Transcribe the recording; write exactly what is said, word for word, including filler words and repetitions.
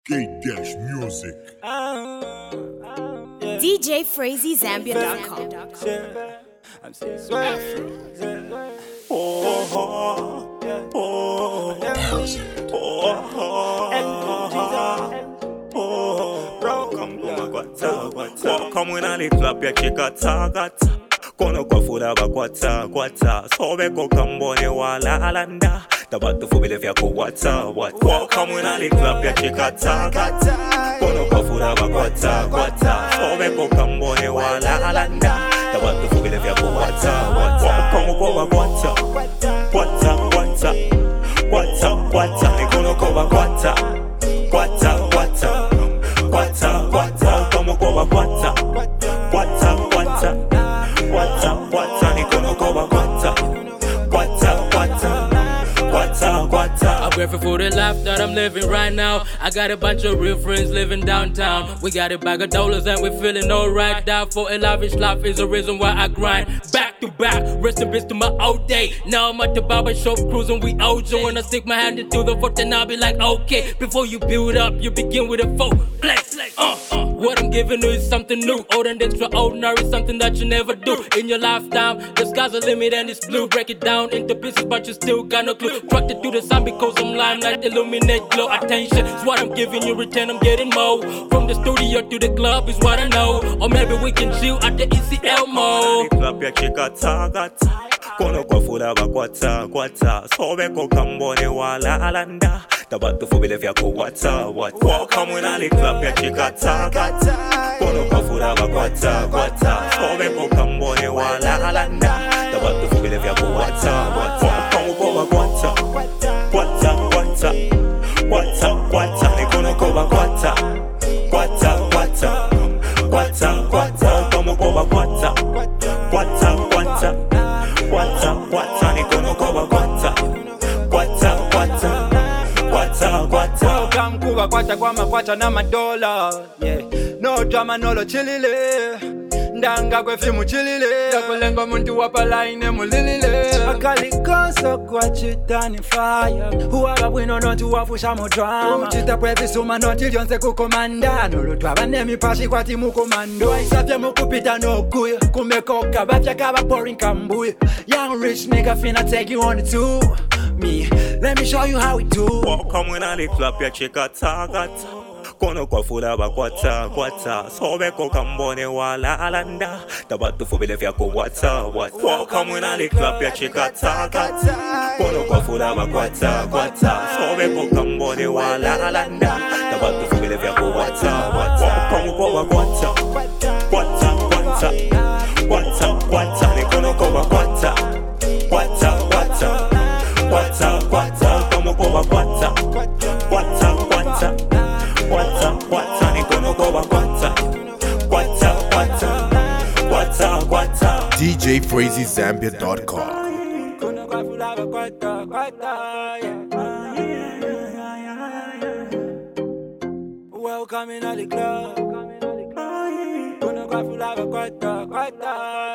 K-Dash Music. D J Frazee Zambia dot com. I'm saying swear. Oh, oh, oh, oh, oh, bro, come on, guata, guata. Come when I lick up your chikata, gata. Kono kwa fula ba guata, guata. Sobe ko kambone wala alanda. Tabatu fubile fya ko wata, wata. Come when I lick up your chikata, gata. Kono kwa fula ba guata, guata. Sobe ko kambone wala alanda. Tabatu fubile fya ko wata, wata. Kono kwa guata, guata, guata. Guata, guata. Nikono kwa guata, guata, guata. Guata, guata. Kono kwa guata, guata, guata. Guata, guata. Nikono kwa guata, guata, guata. Guata, guata. I'm grateful for the life that I'm living right now. I got a bunch of real friends living downtown. We got a bag of dollars and we're feeling alright. Down for a lavish life is the reason why I grind. Back to back, rest in peace to my old day. Now I'm at the barber shop cruising with O J. When I stick my hand into the vote, then I'll be like, okay. Before you build up, you begin with a vote. Flex, uh, uh. What I'm giving you is something new. Old and extraordinary, something that you never do in your lifetime. The sky's the limit and it's blue. Break it down into pieces, but you still got no clue. Attracted to the sun because I'm limelight, illuminate, glow. Attention is what I'm giving you, return I'm getting more. From the studio to the club is what I know. Or maybe we can chill at the E C L mall. Club ya chikata gata. Kono kwa fula ba guata, guata. Sobe ko kambone wala alanda. Tabatu fubile fya ko wata, wata. Welcome when I club ya chikata gata. Kono kwa fula ba guata, guata. Sobe ko kambone wala alanda. Tabatu fubile fya ko wata, wata. Kono kwa guata, guata, guata. Guata, guata. Nikono kwa guata, guata, guata. Guata, guata. Kono kwa guata, guata, guata. Guata, guata. Nikono kwa guata, guata, guata. Guata, guata. Welcome kuba kwata kwa makwata na madola. Yeah. No drama nolo chilile. Ndanga kwe fimu chilile. Yakulengo muntu wapa line mulilile. Akali konso kwa chitani fire. Huwaga wino nontu wafusha mo drama. Uchita previ suma nonti lyonse kukomanda. Nolo twaba nemi pashi kwa timu komando. Isafya mukupita no kuya. Kumekoka bafya kaba boring kambuya. Young rich nigga finna take you on the tour. Me, let me show you how we do. Welcome when I club ya chikata gata. Kono kwa fula ba guata, guata. Sobe ko kambone wala alanda. Tabatu fubile fya ko wata, wata. Welcome when I club ya chikata gata. Kono kwa fula ba guata, guata. Sobe ko kambone wala alanda. Tabatu fubile fya ko wata, wata. Kono kwa guata, guata, guata. Guata, guata. Nikono kwa guata, guata, guata. Guata, guata. Como kwa guata, guata, guata. Guata, guata. Nikono kwa guata, guata, guata. Guata, guata. D J Frazee Zambia dot com. Welcome in all the club. Gonna go for lava, guata, guata.